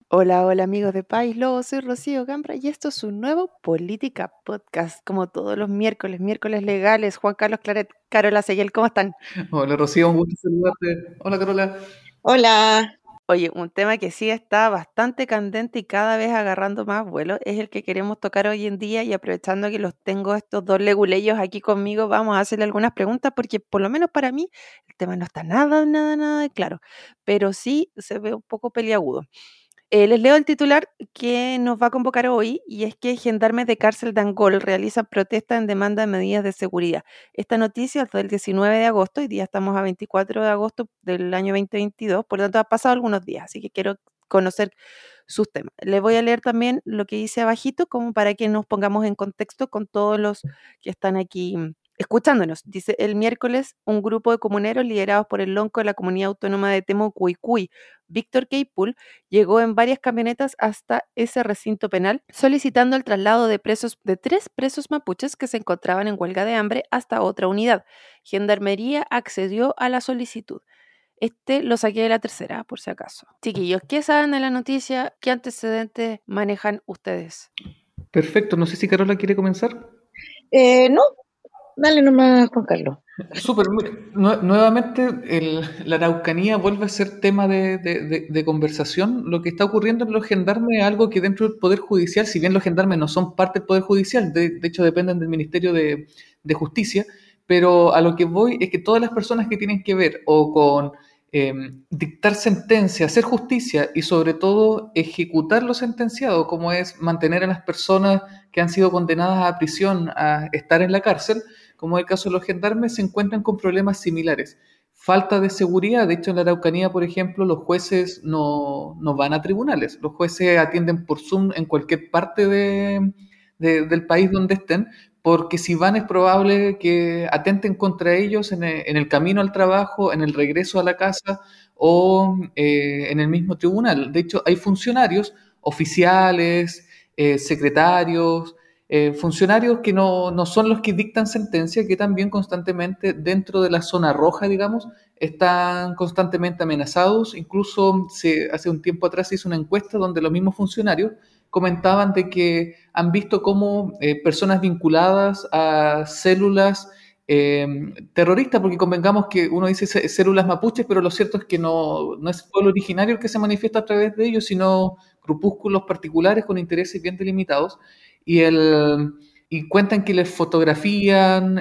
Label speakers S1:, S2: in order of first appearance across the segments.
S1: Hola, hola amigos de País Lobo, soy Rocío Gambra y esto es un nuevo Política Podcast, como todos los miércoles legales. Juan Carlos Claret, Carola Seguel, ¿cómo están?
S2: Hola Rocío, un gusto saludarte. Hola Carola.
S3: Hola.
S1: Oye, un tema que sí está bastante candente y cada vez agarrando más vuelo es el que queremos tocar hoy en día, y aprovechando que los tengo estos dos leguleyos aquí conmigo, vamos a hacerle algunas preguntas porque por lo menos para mí el tema no está nada de claro, pero sí se ve un poco peliagudo. Les leo el titular que nos va a convocar hoy, y es que gendarmes de cárcel de Angol realizan protesta en demanda de medidas de seguridad. Esta noticia es del 19 de agosto, y día estamos a 24 de agosto del año 2022, por lo tanto ha pasado algunos días, así que quiero conocer sus temas. Les voy a leer también lo que dice abajito, como para que nos pongamos en contexto con todos los que están aquí escuchándonos. Dice: el miércoles, un grupo de comuneros liderados por el lonco de la comunidad autónoma de Temucuicui, Víctor Keipul, llegó en varias camionetas hasta ese recinto penal, solicitando el traslado de tres presos mapuches que se encontraban en huelga de hambre hasta otra unidad. Gendarmería accedió a la solicitud. Este lo saqué de la tercera, por si acaso. Chiquillos, ¿qué saben de la noticia? ¿Qué antecedentes manejan ustedes?
S2: Perfecto, no sé si Carola quiere comenzar.
S3: No, dale nomás, Juan Carlos.
S2: Súper, mira, nuevamente la Araucanía vuelve a ser tema de conversación. Lo que está ocurriendo en los gendarmes es algo que dentro del Poder Judicial, si bien los gendarmes no son parte del Poder Judicial, de hecho dependen del Ministerio de Justicia, pero a lo que voy es que todas las personas que tienen que ver o con dictar sentencia, hacer justicia y sobre todo ejecutar lo sentenciado, como es mantener a las personas que han sido condenadas a prisión a estar en la cárcel, como es el caso de los gendarmes, se encuentran con problemas similares. Falta de seguridad, de hecho en la Araucanía, por ejemplo, los jueces no van a tribunales, los jueces atienden por Zoom en cualquier parte del país donde estén, porque si van es probable que atenten contra ellos en el camino al trabajo, en el regreso a la casa o en el mismo tribunal. De hecho, hay funcionarios, oficiales, secretarios, funcionarios que no son los que dictan sentencia, que también constantemente dentro de la zona roja, digamos, están constantemente amenazados. Incluso hace un tiempo atrás se hizo una encuesta donde los mismos funcionarios comentaban de que han visto cómo personas vinculadas a células terroristas, porque convengamos que uno dice células mapuches, pero lo cierto es que no es el pueblo originario el que se manifiesta a través de ellos, sino grupúsculos particulares con intereses bien delimitados, y, y cuentan que les fotografían,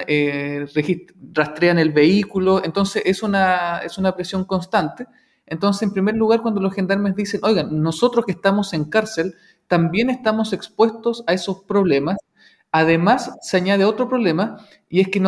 S2: rastrean el vehículo, entonces es una presión constante. Entonces, en primer lugar, cuando los gendarmes dicen, oigan, nosotros que estamos en cárcel, también estamos expuestos a esos problemas. Además, se añade otro problema, y es que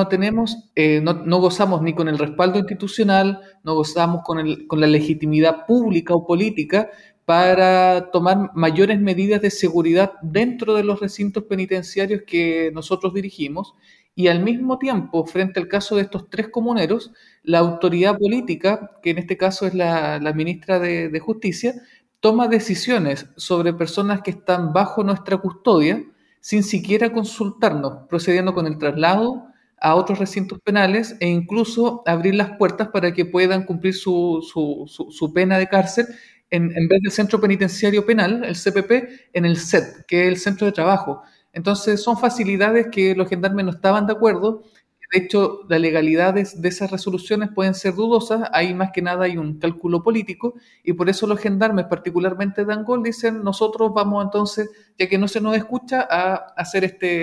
S2: no gozamos ni con el respaldo institucional, no gozamos con la legitimidad pública o política para tomar mayores medidas de seguridad dentro de los recintos penitenciarios que nosotros dirigimos. Y al mismo tiempo, frente al caso de estos tres comuneros, la autoridad política, que en este caso es la ministra de Justicia, toma decisiones sobre personas que están bajo nuestra custodia sin siquiera consultarnos, procediendo con el traslado a otros recintos penales e incluso abrir las puertas para que puedan cumplir su pena de cárcel en vez del centro penitenciario penal, el CPP, en el CET, que es el centro de trabajo. Entonces son facilidades que los gendarmes no estaban de acuerdo. De hecho, la legalidad de esas resoluciones pueden ser dudosas, ahí más que nada hay un cálculo político, y por eso los gendarmes, particularmente de Angol, dicen, nosotros vamos entonces, ya que no se nos escucha, a hacer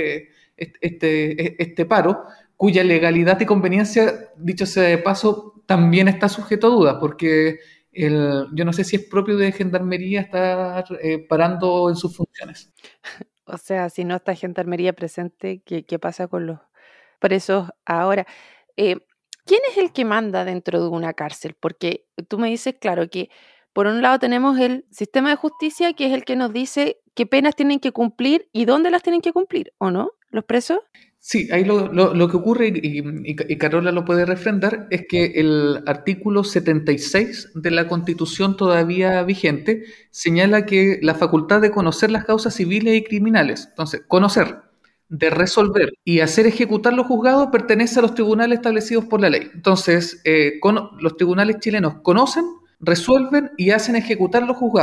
S2: este paro, cuya legalidad y conveniencia, dicho sea de paso, también está sujeto a dudas, porque yo no sé si es propio de Gendarmería estar parando en sus funciones.
S1: O sea, si no está gendarmería presente, ¿qué pasa con los presos ahora? Eh, ¿Quién es el que manda dentro de una cárcel? Porque tú me dices, claro, que por un lado tenemos el sistema de justicia, que es el que nos dice qué penas tienen que cumplir y dónde las tienen que cumplir, ¿o no? ¿Los presos?
S2: Sí, ahí lo que ocurre, y Carola lo puede refrendar, es que el artículo 76 de la Constitución todavía vigente señala que la facultad de conocer las causas civiles y criminales, entonces, conocer, de resolver y hacer ejecutar los juzgados pertenece a los tribunales establecidos por la ley. Entonces, los tribunales chilenos conocen, resuelven y hacen ejecutar los juzgados.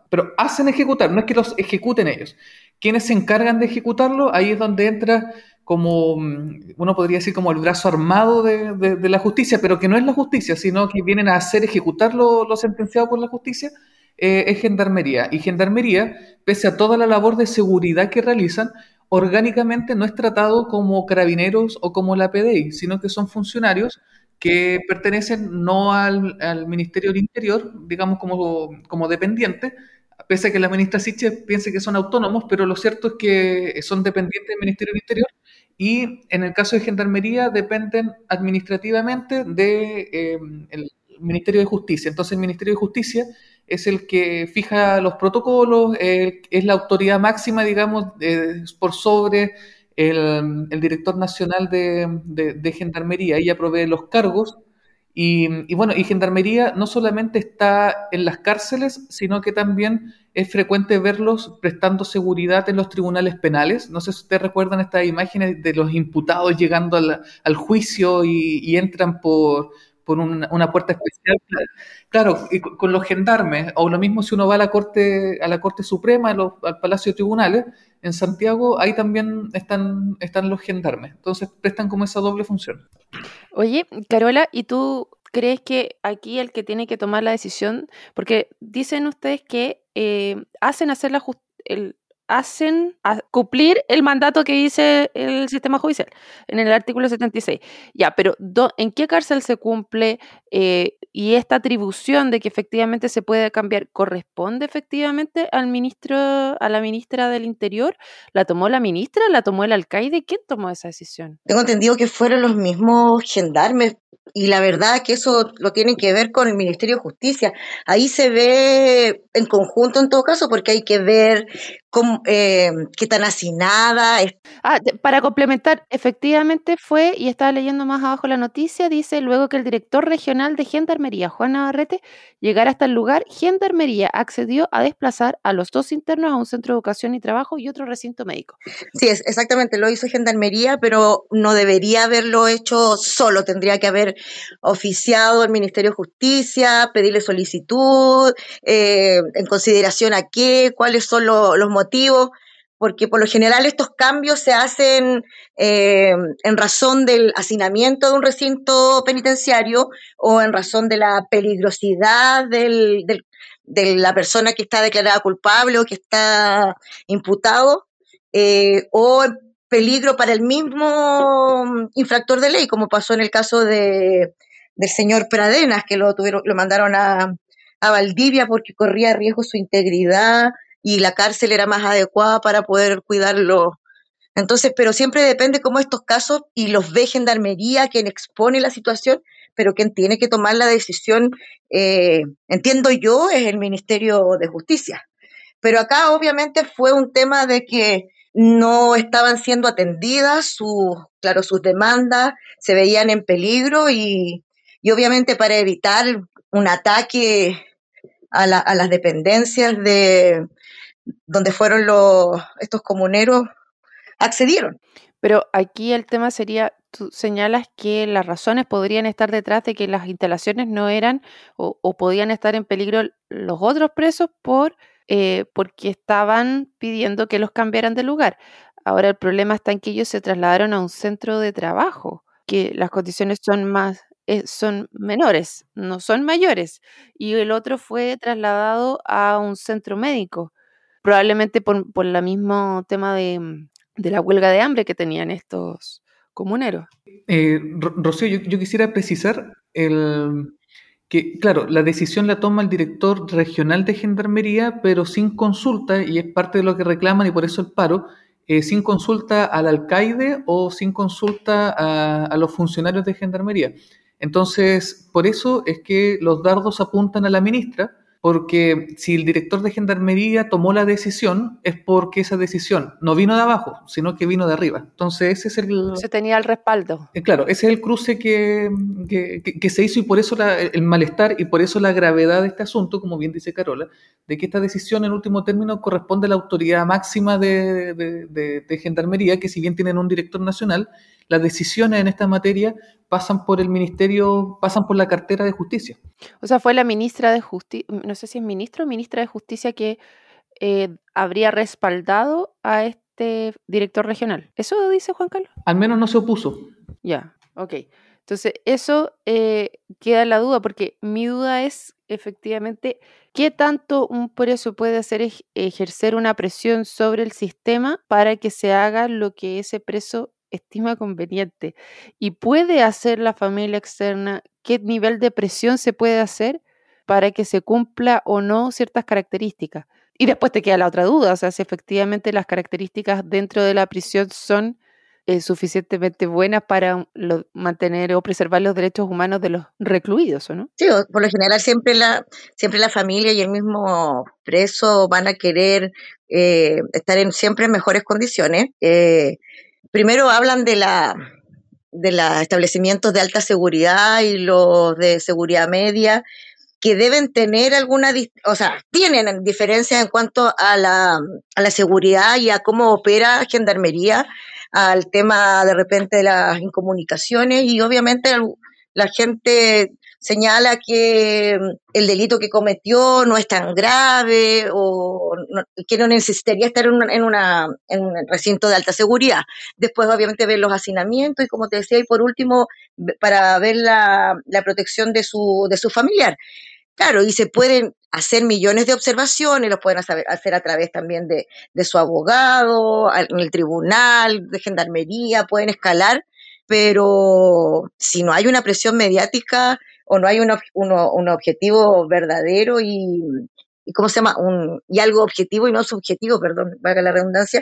S2: pero hacen ejecutar, no es que los ejecuten ellos. Quienes se encargan de ejecutarlo, ahí es donde entra como, uno podría decir, como el brazo armado de la justicia, pero que no es la justicia, sino que vienen a hacer ejecutar lo sentenciado por la justicia, es Gendarmería. Y Gendarmería, pese a toda la labor de seguridad que realizan, orgánicamente no es tratado como carabineros o como la PDI, sino que son funcionarios que pertenecen no al Ministerio del Interior, digamos como dependientes, pese a que la ministra Siche piense que son autónomos, pero lo cierto es que son dependientes del Ministerio del Interior y en el caso de Gendarmería dependen administrativamente del Ministerio de Justicia. Entonces el Ministerio de Justicia es el que fija los protocolos, es la autoridad máxima, digamos, por sobre el director nacional de Gendarmería. Ella provee los cargos y bueno, y Gendarmería no solamente está en las cárceles, sino que también es frecuente verlos prestando seguridad en los tribunales penales. No sé si ustedes recuerdan estas imágenes de los imputados llegando al juicio y entran por una puerta especial. Claro, y con los gendarmes, o lo mismo si uno va a la Corte Suprema, al Palacio de Tribunales, en Santiago, ahí también están los gendarmes. Entonces prestan como esa doble función.
S1: Oye, Carola, ¿y tú crees que aquí el que tiene que tomar la decisión, porque dicen ustedes que hacen hacer cumplir el mandato que dice el sistema judicial en el artículo 76. Ya, pero ¿en qué cárcel se cumple? Y esta atribución de que efectivamente se puede cambiar, ¿corresponde efectivamente al ministro, a la ministra del Interior? ¿La tomó la ministra? ¿La tomó el alcaide? ¿Quién tomó esa decisión?
S3: Tengo entendido que fueron los mismos gendarmes y la verdad que eso lo tienen que ver con el Ministerio de Justicia. Ahí se ve en conjunto en todo caso porque hay que ver qué tan hacinada.
S1: Para complementar, efectivamente fue, y estaba leyendo más abajo la noticia, dice, luego que el director regional de Gendarmería, Juan Navarrete, llegara hasta el lugar, Gendarmería accedió a desplazar a los 2 internos a un centro de educación y trabajo y otro recinto médico.
S3: Sí, exactamente, lo hizo Gendarmería, pero no debería haberlo hecho solo, tendría que haber oficiado el Ministerio de Justicia, pedirle solicitud, en consideración a qué, cuáles son los motivos, porque por lo general estos cambios se hacen en razón del hacinamiento de un recinto penitenciario o en razón de la peligrosidad de la persona que está declarada culpable o que está imputado. O peligro para el mismo infractor de ley, como pasó en el caso del señor Pradenas, que lo mandaron a Valdivia porque corría riesgo su integridad y la cárcel era más adecuada para poder cuidarlo. Entonces, pero siempre depende cómo estos casos, y los ve Gendarmería, quien expone la situación, pero quien tiene que tomar la decisión, entiendo yo, es el Ministerio de Justicia. Pero acá obviamente fue un tema de que no estaban siendo atendidas sus demandas, se veían en peligro y obviamente para evitar un ataque a las dependencias de donde fueron estos comuneros, accedieron.
S1: Pero aquí el tema sería, tú señalas que las razones podrían estar detrás de que las instalaciones no eran o podían estar en peligro los otros presos porque estaban pidiendo que los cambiaran de lugar. Ahora el problema está en que ellos se trasladaron a un centro de trabajo, que las condiciones son menores, no son mayores, y el otro fue trasladado a un centro médico, probablemente por el mismo tema de la huelga de hambre que tenían estos comuneros.
S2: Rocío, yo quisiera precisar que, claro, la decisión la toma el director regional de Gendarmería, pero sin consulta, y es parte de lo que reclaman y por eso el paro, sin consulta al alcaide o sin consulta a los funcionarios de Gendarmería. Entonces, por eso es que los dardos apuntan a la ministra, porque si el director de Gendarmería tomó la decisión, es porque esa decisión no vino de abajo, sino que vino de arriba. Entonces, ese es
S1: se tenía el respaldo.
S2: Claro, ese es el cruce que se hizo y por eso el malestar y por eso la gravedad de este asunto, como bien dice Carola, de que esta decisión en último término corresponde a la autoridad máxima de Gendarmería, que si bien tienen un director nacional, las decisiones en esta materia pasan por el ministerio, pasan por la cartera de Justicia.
S1: O sea, fue la ministra de Justicia, no sé si es ministro o ministra de Justicia que habría respaldado a este director regional. ¿Eso dice Juan Carlos?
S2: Al menos no se opuso.
S1: Ya, ok. Entonces, eso queda en la duda, porque mi duda es efectivamente qué tanto un preso puede hacer ejercer una presión sobre el sistema para que se haga lo que ese preso estima conveniente. Y puede hacer la familia externa, qué nivel de presión se puede hacer para que se cumpla o no ciertas características. Y después te queda la otra duda, o sea, si efectivamente las características dentro de la prisión son suficientemente buenas para mantener o preservar los derechos humanos de los recluidos, ¿o no?
S3: Sí, por lo general siempre la familia y el mismo preso van a querer estar siempre en mejores condiciones. Primero hablan de los establecimientos de alta seguridad y los de seguridad media, que deben tener tienen diferencias en cuanto a la seguridad y a cómo opera Gendarmería, al tema de repente de las incomunicaciones, y obviamente la gente señala que el delito que cometió no es tan grave o que no necesitaría estar en un recinto de alta seguridad. Después obviamente ver los hacinamientos y, como te decía, y por último para ver la protección de su familiar. Claro, y se pueden hacer millones de observaciones, los pueden hacer a través también de su abogado, en el tribunal, de Gendarmería, pueden escalar, pero si no hay una presión mediática o no hay un objetivo verdadero y ¿cómo se llama? Y algo objetivo y no subjetivo, perdón, valga la redundancia,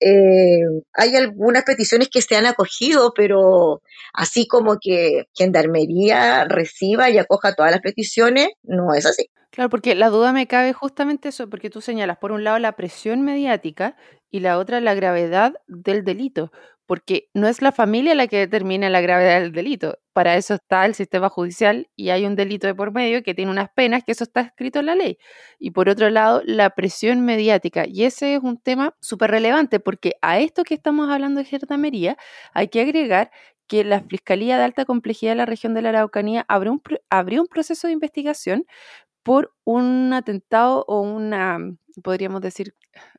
S3: hay algunas peticiones que se han acogido, pero así como que Gendarmería reciba y acoja todas las peticiones, no es así.
S1: Claro, porque la duda me cabe justamente eso, porque tú señalas, por un lado, la presión mediática y la otra, la gravedad del delito, porque no es la familia la que determina la gravedad del delito. Para eso está el sistema judicial y hay un delito de por medio que tiene unas penas, que eso está escrito en la ley. Y por otro lado, la presión mediática. Y ese es un tema súper relevante, porque a esto que estamos hablando de Gendarmería hay que agregar que la Fiscalía de Alta Complejidad de la región de la Araucanía abrió un proceso de investigación por un atentado o podríamos decir,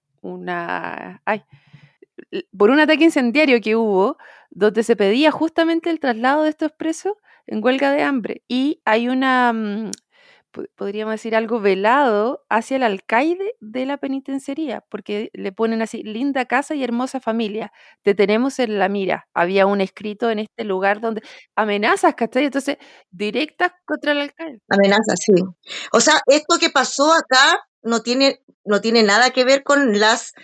S1: por un ataque incendiario que hubo, donde se pedía justamente el traslado de estos presos en huelga de hambre. Y hay podríamos decir, algo velado hacia el alcaide de la penitenciaría, porque le ponen así: linda casa y hermosa familia, te tenemos en la mira. Había un escrito en este lugar donde amenazas, ¿cachai? Entonces, directas contra el alcaide.
S3: Amenaza, sí. O sea, esto que pasó acá no tiene nada que ver con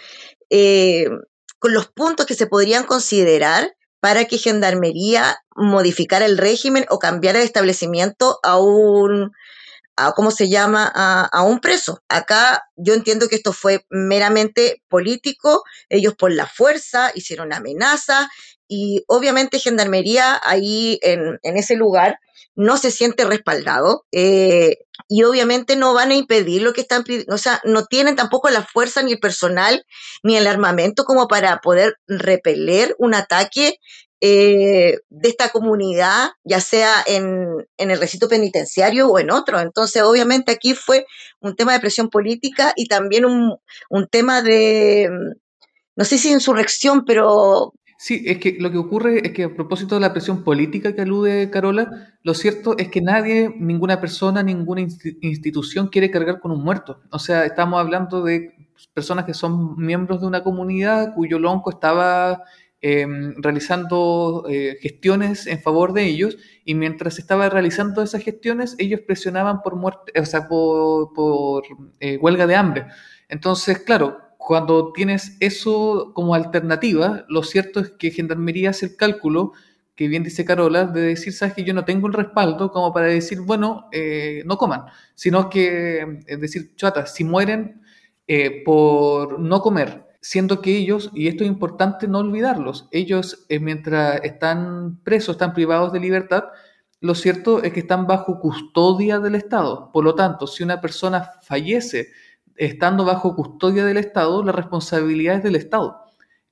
S3: con los puntos que se podrían considerar para que Gendarmería modificara el régimen o cambiara el establecimiento ¿cómo se llama? A un preso. Acá yo entiendo que esto fue meramente político, ellos por la fuerza hicieron amenaza y obviamente Gendarmería ahí en ese lugar no se siente respaldado y obviamente no van a impedir lo que están pidiendo, o sea, no tienen tampoco la fuerza ni el personal ni el armamento como para poder repeler un ataque de esta comunidad, ya sea en el recinto penitenciario o en otro. Entonces, obviamente aquí fue un tema de presión política y también un tema de, no sé si insurrección, pero...
S2: Sí, es que lo que ocurre es que, a propósito de la presión política que alude Carola, lo cierto es que nadie, ninguna persona, ninguna institución quiere cargar con un muerto. O sea, estamos hablando de personas que son miembros de una comunidad cuyo lonco estaba realizando gestiones en favor de ellos, y mientras estaba realizando esas gestiones, ellos presionaban por muerte, o sea, por huelga de hambre. Entonces, claro, cuando tienes eso como alternativa, lo cierto es que Gendarmería hace el cálculo, que bien dice Carola, de decir, sabes que yo no tengo el respaldo como para decir, bueno, no coman, sino que es decir, chata, si mueren por no comer, siendo que ellos, y esto es importante no olvidarlos, ellos mientras están presos, están privados de libertad, lo cierto es que están bajo custodia del Estado. Por lo tanto, si una persona fallece estando bajo custodia del Estado, la responsabilidad es del Estado.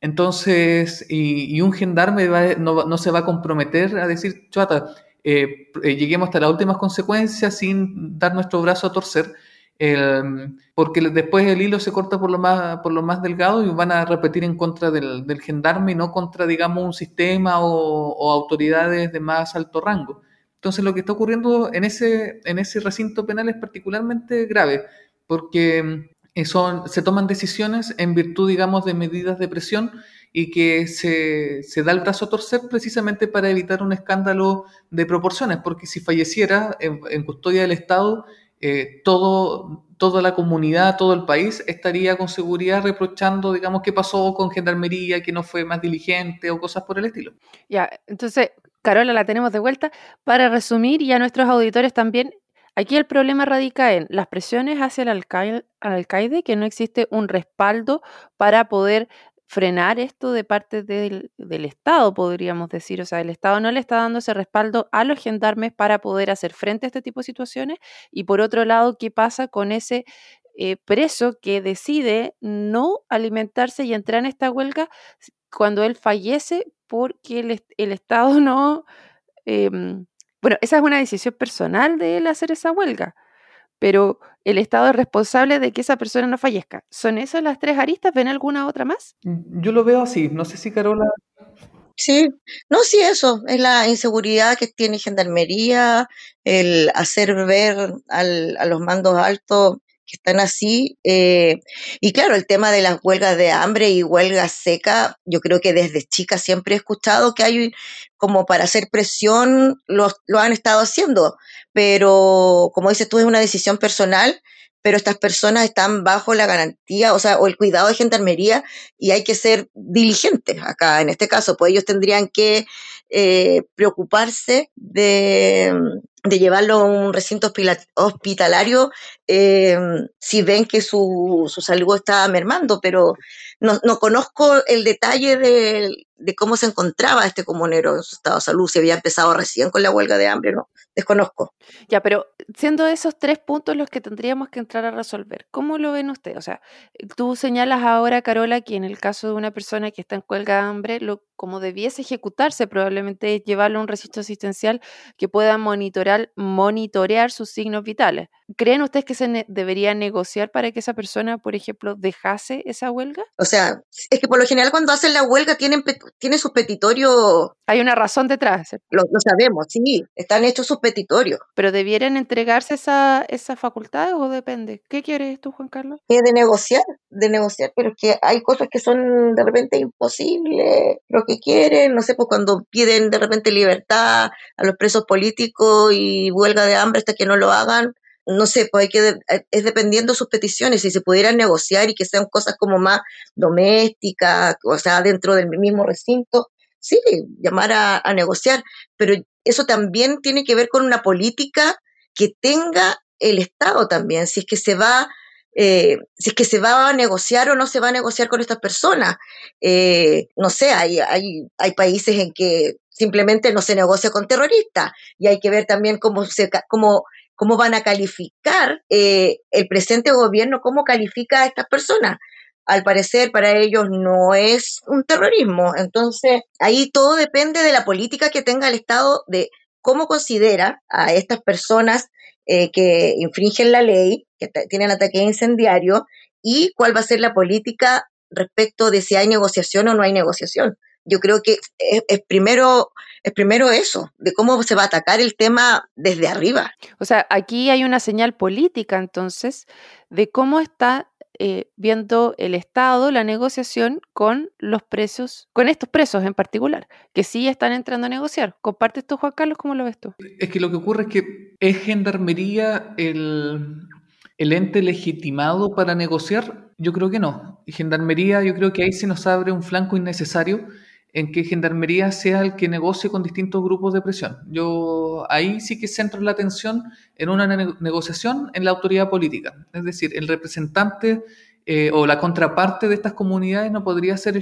S2: Entonces, y un gendarme no se va a comprometer a decir, chata, lleguemos hasta las últimas consecuencias sin dar nuestro brazo a torcer, porque después el hilo se corta por lo más delgado y van a repetir en contra del gendarme y no contra, digamos, un sistema o autoridades de más alto rango. Entonces, lo que está ocurriendo en ese recinto penal es particularmente grave, porque se toman decisiones en virtud, digamos, de medidas de presión y que se da el brazo a torcer precisamente para evitar un escándalo de proporciones, porque si falleciera en custodia del Estado, toda la comunidad, todo el país estaría con seguridad reprochando, digamos, qué pasó con Gendarmería, que no fue más diligente o cosas por el estilo.
S1: Ya, entonces, Carola, la tenemos de vuelta. Para resumir, y a nuestros auditores también, aquí el problema radica en las presiones hacia el alcaide, que no existe un respaldo para poder frenar esto de parte del Estado, podríamos decir. O sea, el Estado no le está dando ese respaldo a los gendarmes para poder hacer frente a este tipo de situaciones. Y por otro lado, ¿qué pasa con ese preso que decide no alimentarse y entrar en esta huelga cuando él fallece porque el Estado no... bueno, esa es una decisión personal de él hacer esa huelga, pero el Estado es responsable de que esa persona no fallezca. ¿Son esas las tres aristas? ¿Ven alguna otra más?
S2: Yo lo veo así, no sé si Carola...
S3: Sí, no, sí, eso, es la inseguridad que tiene Gendarmería, el hacer ver a los mandos altos que están así, y claro, el tema de las huelgas de hambre y huelgas secas, yo creo que desde chica siempre he escuchado que hay como para hacer presión, lo han estado haciendo, pero como dices tú, es una decisión personal, pero estas personas están bajo la garantía, o sea, o el cuidado de Gendarmería, y hay que ser diligentes acá, en este caso, pues ellos tendrían que preocuparse de llevarlo a un recinto hospitalario si ven que su salud está mermando, pero no conozco el detalle de cómo se encontraba este comunero en su estado de salud, si había empezado recién con la huelga de hambre, no, desconozco.
S1: Ya, pero siendo esos tres puntos los que tendríamos que entrar a resolver, ¿cómo lo ven ustedes? O sea, tú señalas ahora, Carola, que en el caso de una persona que está en huelga de hambre, como debiese ejecutarse probablemente es llevarlo a un recinto asistencial que pueda monitorear sus signos vitales. ¿Creen ustedes que debería negociar para que esa persona, por ejemplo, dejase esa huelga?
S3: O sea, es que por lo general cuando hacen la huelga tienen sus petitorios.
S1: Hay una razón detrás, ¿cierto?
S3: Lo sabemos, sí, están hechos sus petitorios.
S1: ¿Pero debieran entregarse esas facultades o depende? ¿Qué quieres tú, Juan Carlos?
S3: De negociar, pero es que hay cosas que son de repente imposibles, lo que quieren, no sé, pues cuando piden de repente libertad a los presos políticos y huelga de hambre hasta que no lo hagan, no sé, pues es dependiendo de sus peticiones, si se pudieran negociar y que sean cosas como más domésticas, o sea, dentro del mismo recinto, sí, llamar a negociar, pero eso también tiene que ver con una política que tenga el Estado también, si es que se va a negociar o no se va a negociar con estas personas. No sé, hay países en que simplemente no se negocia con terroristas y hay que ver también cómo van a calificar el presente gobierno, cómo califica a estas personas. Al parecer para ellos no es un terrorismo, entonces ahí todo depende de la política que tenga el Estado, de cómo considera a estas personas que infringen la ley, que tienen ataque incendiario, y cuál va a ser la política respecto de si hay negociación o no hay negociación. Yo creo que es primero eso, de cómo se va a atacar el tema desde arriba.
S1: O sea, aquí hay una señal política, entonces, de cómo está viendo el Estado la negociación con los presos, con estos presos en particular, que sí están entrando a negociar. ¿Compartes tú, Juan Carlos? ¿Cómo lo ves tú?
S2: Es que lo que ocurre es que ¿es Gendarmería el ente legitimado para negociar? Yo creo que no. Y Gendarmería, yo creo que ahí se nos abre un flanco innecesario en que Gendarmería sea el que negocie con distintos grupos de presión. Yo ahí sí que centro la atención en una negociación en la autoridad política. Es decir, el representante o la contraparte de estas comunidades no podría ser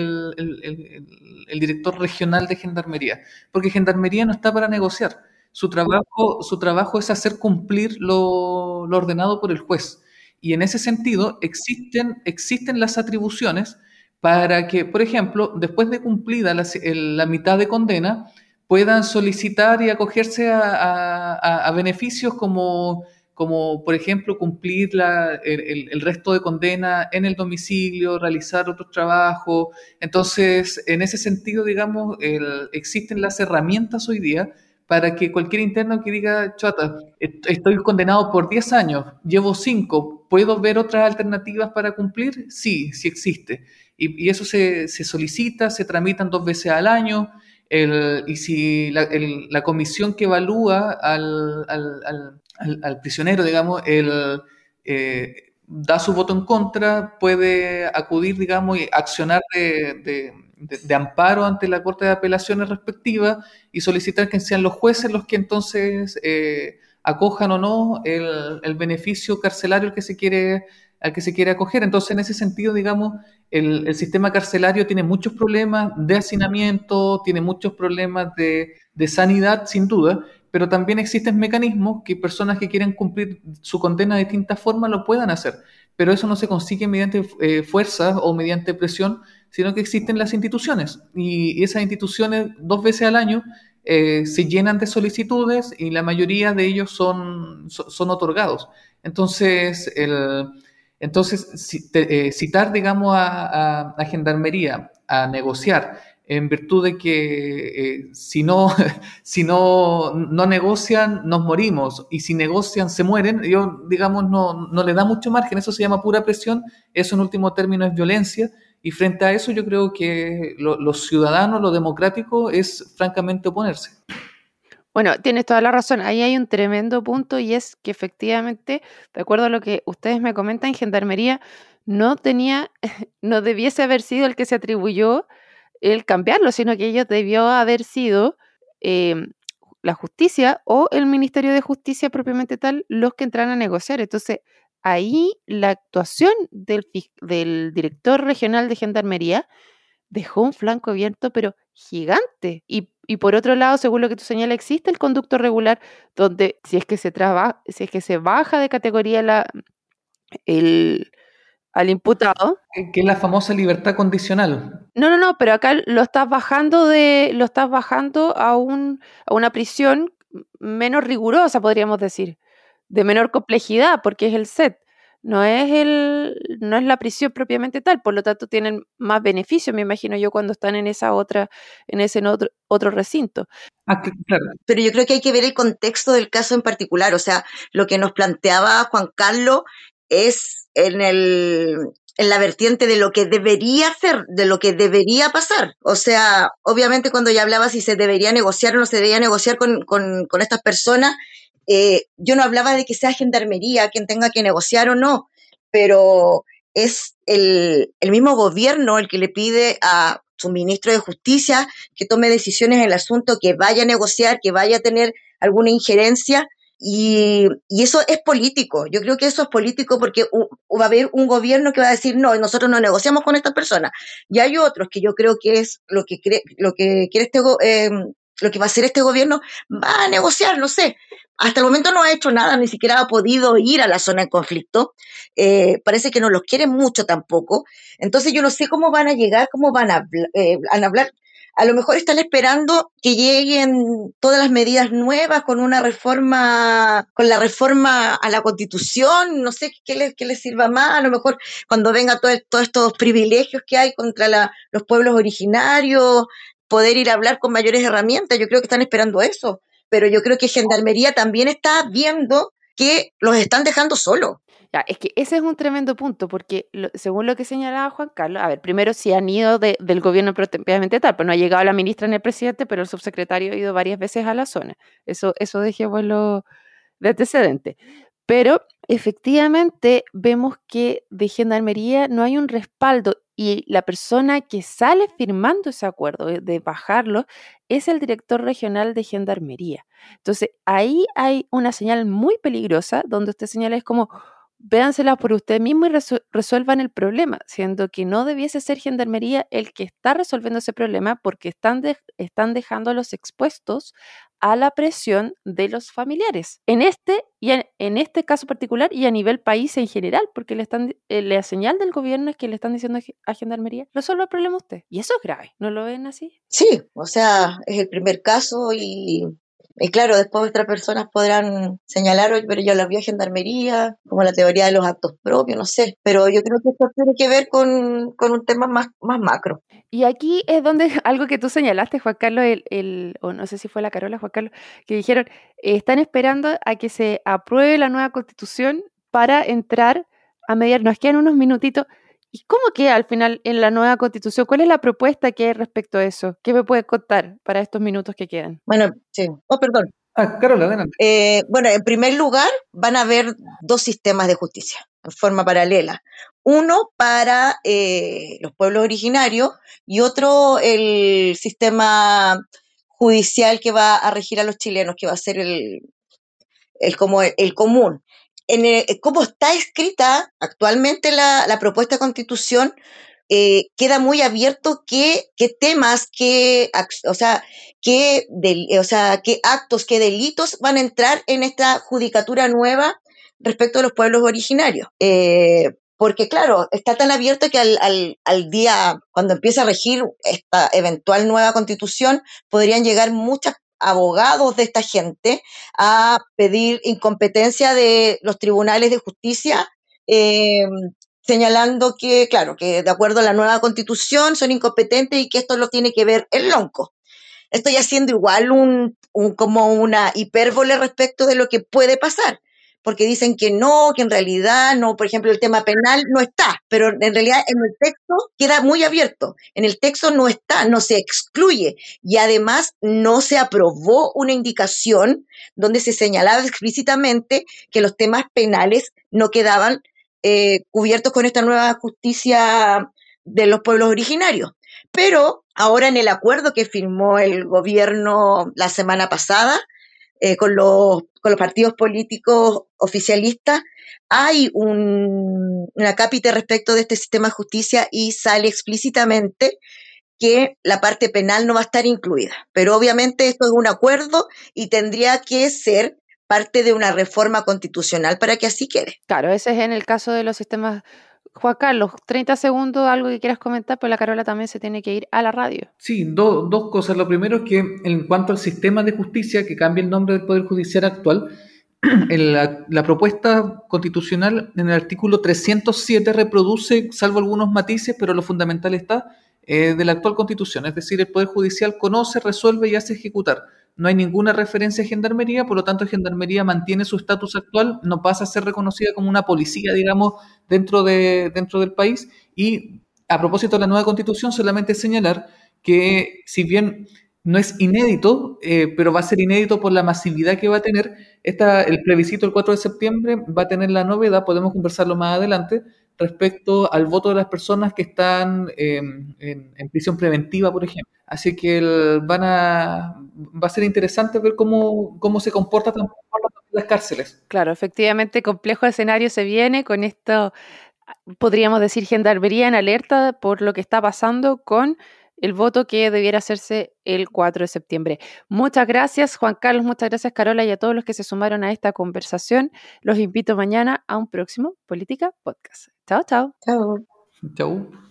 S2: el director regional de Gendarmería, porque Gendarmería no está para negociar. Su trabajo es hacer cumplir lo ordenado por el juez. Y en ese sentido existen las atribuciones, para que, por ejemplo, después de cumplida la mitad de condena, puedan solicitar y acogerse a beneficios como, por ejemplo, cumplir el resto de condena en el domicilio, realizar otros trabajos. Entonces, en ese sentido, digamos, existen las herramientas hoy día para que cualquier interno que diga, chata, estoy condenado por 10 años, llevo 5, ¿puedo ver otras alternativas para cumplir? Sí, sí existe. Y eso se solicita, se tramitan 2 veces al año. Y si la comisión que evalúa al prisionero, digamos, da su voto en contra, puede acudir, digamos, y accionar de amparo ante la Corte de Apelaciones respectiva y solicitar que sean los jueces los que entonces acojan o no el beneficio carcelario al que se quiere acoger. Entonces, en ese sentido, digamos, el sistema carcelario tiene muchos problemas de hacinamiento, tiene muchos problemas de sanidad, sin duda, pero también existen mecanismos que personas que quieren cumplir su condena de distintas formas lo puedan hacer. Pero eso no se consigue mediante fuerza o mediante presión, sino que existen las instituciones. Y esas instituciones 2 veces al año se llenan de solicitudes y la mayoría de ellos son otorgados. Entonces, citar, digamos, a Gendarmería a negociar en virtud de que si no negocian, nos morimos, y si negocian, se mueren, yo, digamos, no le da mucho margen. Eso se llama pura presión, eso en último término es violencia, y frente a eso yo creo que los ciudadanos, lo democrático, es francamente oponerse.
S1: Bueno, tienes toda la razón. Ahí hay un tremendo punto y es que efectivamente, de acuerdo a lo que ustedes me comentan, Gendarmería no debiese haber sido el que se atribuyó el cambiarlo, sino que ellos debió haber sido la justicia o el Ministerio de Justicia propiamente tal los que entraran a negociar. Entonces, ahí la actuación del director regional de Gendarmería dejó un flanco abierto, pero gigante. Y por otro lado, según lo que tú señalas, existe el conducto regular, donde si es que se baja de categoría al imputado.
S2: Que es la famosa libertad condicional.
S1: No, pero acá lo estás bajando a una prisión menos rigurosa, podríamos decir, de menor complejidad, porque es el SET. No es la prisión propiamente tal, por lo tanto tienen más beneficios, me imagino yo, cuando están en ese otro recinto.
S2: Claro.
S3: Pero yo creo que hay que ver el contexto del caso en particular. O sea, lo que nos planteaba Juan Carlos es en la vertiente de lo que debería ser, de lo que debería pasar. O sea, obviamente cuando ya hablaba si se debería negociar o no se debería negociar con estas personas, yo no hablaba de que sea Gendarmería quien tenga que negociar o no, pero es el mismo gobierno el que le pide a su ministro de Justicia que tome decisiones en el asunto, que vaya a negociar, que vaya a tener alguna injerencia. Y eso es político. Yo creo que eso es político porque va a haber un gobierno que va a decir no, nosotros no negociamos con estas personas. Y hay otros que yo creo que es lo que quiere lo que va a hacer este gobierno, va a negociar, no sé. Hasta el momento no ha hecho nada, ni siquiera ha podido ir a la zona de conflicto. Parece que no los quieren mucho tampoco. Entonces yo no sé cómo van a llegar, cómo van a hablar. A lo mejor están esperando que lleguen todas las medidas nuevas con la reforma a la Constitución, no sé qué les sirva más. A lo mejor cuando venga todos estos privilegios que hay contra los pueblos originarios, poder ir a hablar con mayores herramientas. Yo creo que están esperando eso, pero yo creo que Gendarmería también está viendo que los están dejando solos.
S1: Ya, es que ese es un tremendo punto, porque según lo que señalaba Juan Carlos, a ver, primero sí han ido del gobierno propiamente tal, pues no ha llegado la ministra ni el presidente, pero el subsecretario ha ido varias veces a la zona. Eso dejémoslo de antecedente. Pero efectivamente vemos que de Gendarmería no hay un respaldo y la persona que sale firmando ese acuerdo de bajarlo es el director regional de Gendarmería. Entonces ahí hay una señal muy peligrosa donde usted señala es como, véanselas por usted mismo y resuelvan el problema, siendo que no debiese ser Gendarmería el que está resolviendo ese problema porque están dejándolos expuestos a la presión de los familiares. En este caso particular y a nivel país en general, porque la señal del gobierno es que le están diciendo a Gendarmería, resuelva el problema usted. Y eso es grave, ¿no lo ven así?
S3: Sí, o sea, es el primer caso y claro, después otras personas podrán señalar, oye, pero yo la vi a Gendarmería, como la teoría de los actos propios, no sé, pero yo creo que esto tiene que ver con un tema más macro.
S1: Y aquí es donde algo que tú señalaste, Juan Carlos, o no sé si fue la Carola, Juan Carlos, que dijeron, están esperando a que se apruebe la nueva Constitución para entrar a mediar, nos quedan unos minutitos. ¿Y cómo queda al final en la nueva Constitución? ¿Cuál es la propuesta que hay respecto a eso? ¿Qué me puedes contar para estos minutos que quedan?
S3: Bueno, sí. Oh, perdón.
S2: Carola, adelante.
S3: Bueno, en primer lugar, van a haber dos sistemas de justicia en forma paralela. Uno para los pueblos originarios y otro el sistema judicial que va a regir a los chilenos, que va a ser el común. Como está escrita actualmente la propuesta de constitución, queda muy abierto qué temas, qué actos, qué delitos van a entrar en esta judicatura nueva respecto a los pueblos originarios. Porque claro, está tan abierto que al día, cuando empiece a regir esta eventual nueva constitución, podrían llegar muchos abogados de esta gente a pedir incompetencia de los tribunales de justicia, señalando que, claro, que de acuerdo a la nueva constitución son incompetentes y que esto lo tiene que ver el lonco. Esto ya siendo igual como una hipérbole respecto de lo que puede pasar, porque dicen que no, que en realidad no, por ejemplo, el tema penal no está, pero en realidad en el texto queda muy abierto. En el texto no está, no se excluye y además no se aprobó una indicación donde se señalaba explícitamente que los temas penales no quedaban cubiertos con esta nueva justicia de los pueblos originarios. Pero ahora en el acuerdo que firmó el gobierno la semana pasada con los partidos políticos oficialistas, hay una cápita respecto de este sistema de justicia y sale explícitamente que la parte penal no va a estar incluida. Pero obviamente esto es un acuerdo y tendría que ser parte de una reforma constitucional para que así quede.
S1: Claro, ese es en el caso de los sistemas. Juan Carlos, 30 segundos, algo que quieras comentar, pues la Carola también se tiene que ir a la radio.
S2: Sí, dos cosas. Lo primero es que en cuanto al sistema de justicia, que cambia el nombre del Poder Judicial actual, la propuesta constitucional en el artículo 307 reproduce, salvo algunos matices, pero lo fundamental está de la actual Constitución. Es decir, el Poder Judicial conoce, resuelve y hace ejecutar. No hay ninguna referencia a Gendarmería, por lo tanto Gendarmería mantiene su estatus actual, no pasa a ser reconocida como una policía, digamos, dentro del país. Y a propósito de la nueva Constitución, solamente señalar que si bien no es inédito, pero va a ser inédito por la masividad que va a tener. El plebiscito el 4 de septiembre va a tener la novedad, podemos conversarlo más adelante, respecto al voto de las personas que están en prisión preventiva, por ejemplo. Así que va a ser interesante ver cómo se comportan las cárceles.
S1: Claro, efectivamente, complejo escenario se viene con esto, podríamos decir, Gendarmería en alerta por lo que está pasando con el voto que debiera hacerse el 4 de septiembre. Muchas gracias, Juan Carlos, muchas gracias, Carola, y a todos los que se sumaron a esta conversación. Los invito mañana a un próximo Política Podcast. Chao, chao.
S3: Chao.
S2: Chau.